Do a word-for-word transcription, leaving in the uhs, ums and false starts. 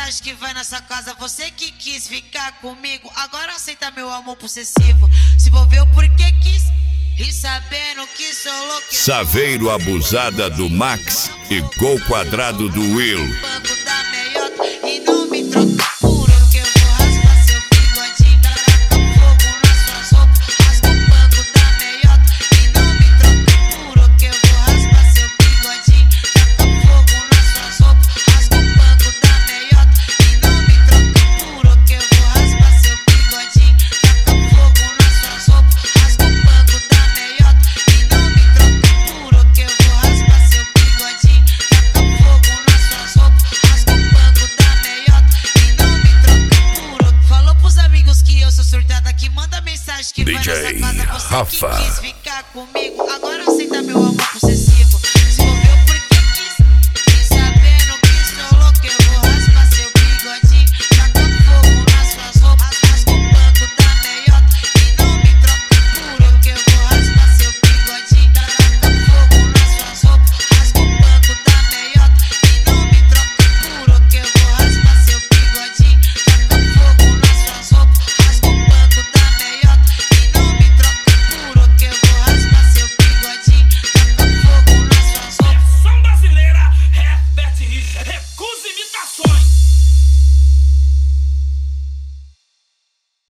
mensagem que vai nessa casa. Você que quis ficar comigo, agora aceita meu amor possessivo. Se envolveu porque quis e sabendo que sou louco. Saveiro abusada do Max e gol quadrado do Will. Banco da meiota e não me troca por um, que eu vou raspar seu bigodinho. Taca fogo nas suas roupas, rasga o banco da meiota e não me troca por um, que eu vou raspar seu bigodinho. Taca fogo nas suas roupas, rasga o banco da meiota e não me troca por um, que eu vou raspar seu bigodinho. Taca fogo nas suas roupas, rasga o banco da meiota e não me troca por um, que eu vou raspar seu bigodinho. Taca fogo nas suas roupas, rasga o banco da meiota e não me troca por um. Falou pros amigos que eu sou surtada, que manda mensagem que vai D J nessa casa. Você Rafa. que quis ficar comigo, agora